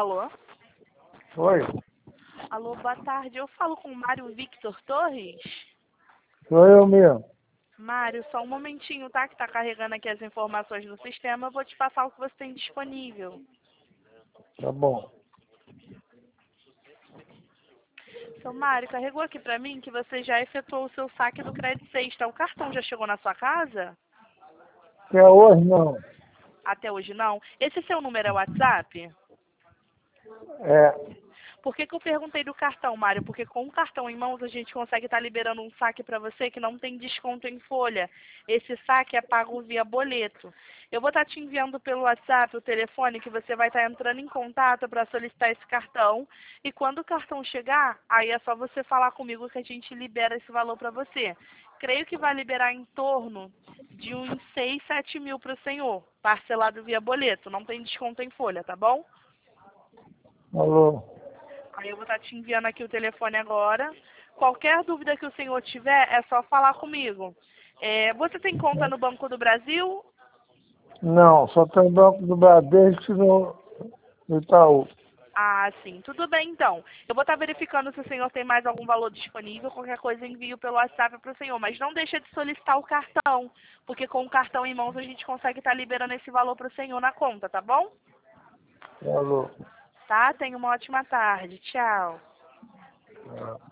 Alô? Oi, Alô, boa tarde. Eu falo com o Mário Victor Torres? sou eu mesmo. Mário, só um momentinho, tá? Que tá carregando aqui as informações no sistema. Eu vou te passar o que você tem disponível. Tá bom. Seu Mário, carregou aqui pra mim que você já efetuou o seu saque do Credit Sexta. O cartão já chegou na sua casa? Até hoje não. Até hoje não? Esse seu número é WhatsApp? É, Por que eu perguntei do cartão, Mário? Porque com o cartão em mãos a gente consegue estar liberando um saque para você que não tem desconto em folha. Esse saque é pago via boleto. Eu vou estar te enviando pelo WhatsApp o telefone que você vai estar entrando em contato para solicitar esse cartão. E quando o cartão chegar, aí é só você falar comigo que a gente libera esse valor para você. Creio que vai liberar em torno de uns 6, 7 mil para o senhor, parcelado via boleto. Não tem desconto em folha, tá bom? alô. Aí eu vou estar te enviando aqui o telefone agora. Qualquer dúvida que o senhor tiver, é só falar comigo. Você tem conta no Banco do Brasil? Não, só tem Banco do Bradesco no Itaú. Ah, sim. Tudo bem, então. Eu vou estar verificando se o senhor tem mais algum valor disponível. Qualquer coisa envio pelo WhatsApp para o senhor. Mas não deixa de solicitar o cartão, porque com o cartão em mãos a gente consegue estar liberando esse valor para o senhor na conta, tá bom? Alô. Tá? Tenha uma ótima tarde. Tchau. Ah.